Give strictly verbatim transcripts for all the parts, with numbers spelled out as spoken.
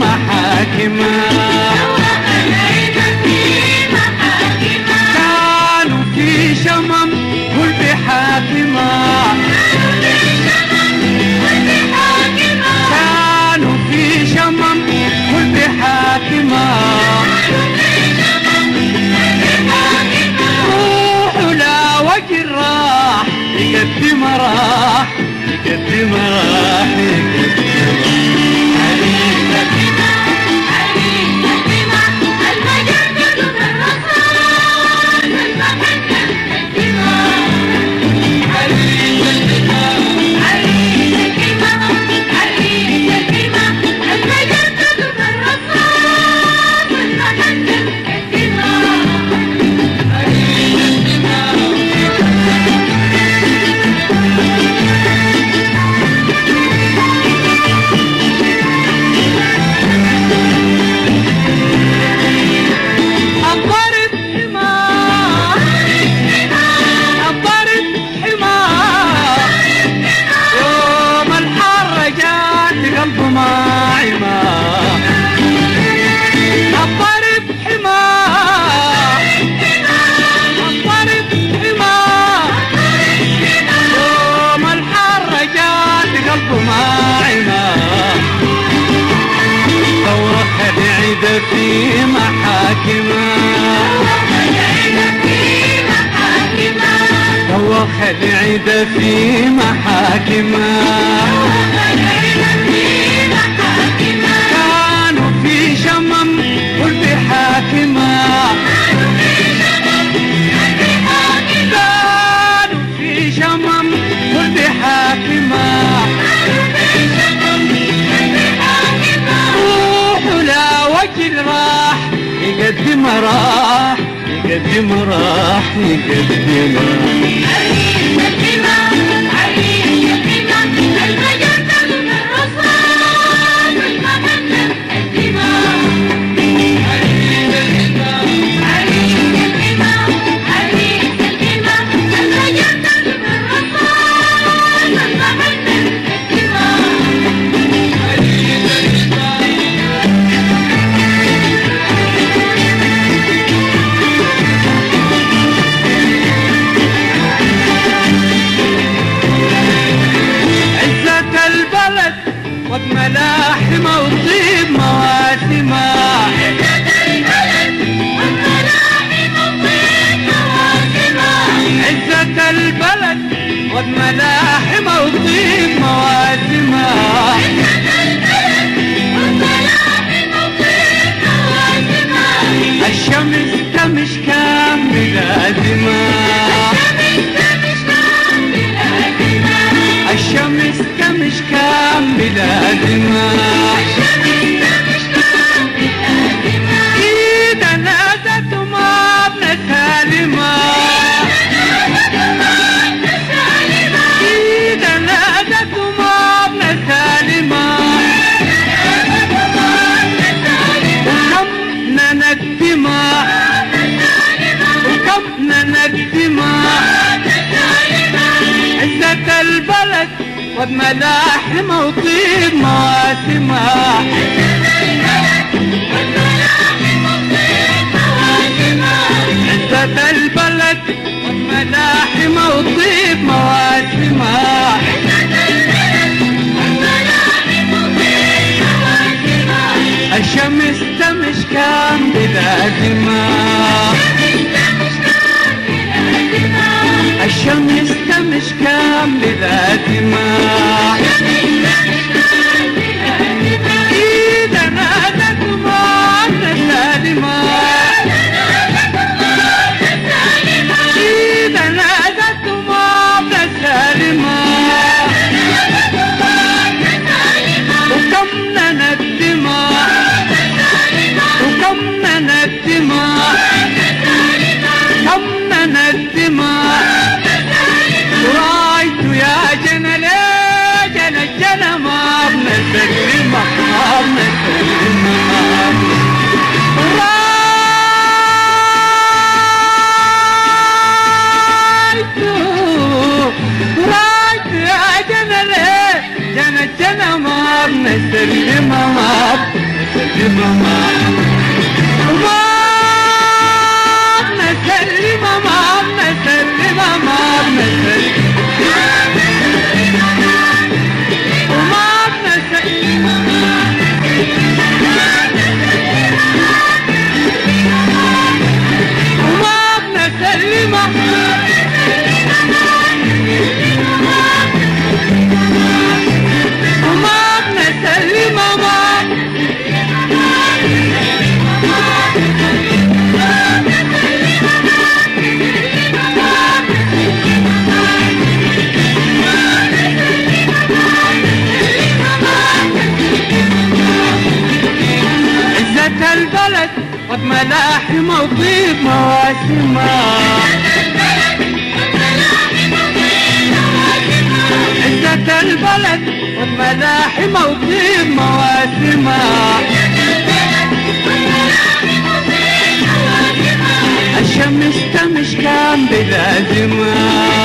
محاكمة كانوا في شمم كل بحاكمة كانوا في شمم كل بحاكمة روحوا لا وجه راح يقدم راح يقدم راح في محاكمة دوخ العيد في محاكمة كانوا في شمم كل بحاكمة كانوا في شمم كل بحاكمة راح يقدم راح يقدم راح يقدم ملاحم وطيب مواسمة عزة البلد والملاحم وطيب مواسمة الشمس تمش كام بلازمة الشمس تمش كام بلازمة إيدا نادت وما ابن سالمة إيدا نادت وما ابن سالمة وكم نندمة وكم نندمة عزة البلد قد ملاحم وطيب مواسمة عزة البلد قد ملاحم وطيب مواسمة الشمس تمش كان بلازمة الشمس تمش كام بلازمة إيدا نادت وما ابن سالمة إيدا نادت وما ابن سالمة وكم نندمة وكم نندمة كم نندمة رايت يا جنلين بنسلمة ما ما بنسلمة ما بنسلمة ما بنسلمة وما بنسلمة وما بنسلمة البلد قد ملاحم وطيب مواسمها عزة البلد قد ملاحم وطيب مواسمها الشمس تمش كان بلازمها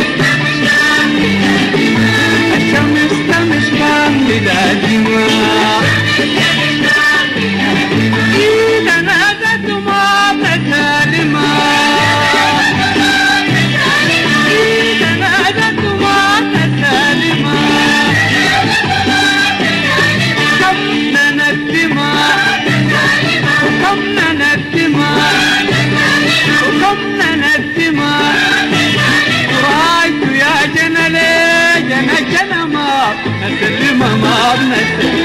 الشمس تمش كان بلازمها إذا نادت ما بنسلمة إذا نادت ما بنسلمة كم نندمة وكم نندمة وكم نندمة رأيت يا جنى ليه جنى جنى ما بنسلمة ما بنسلمة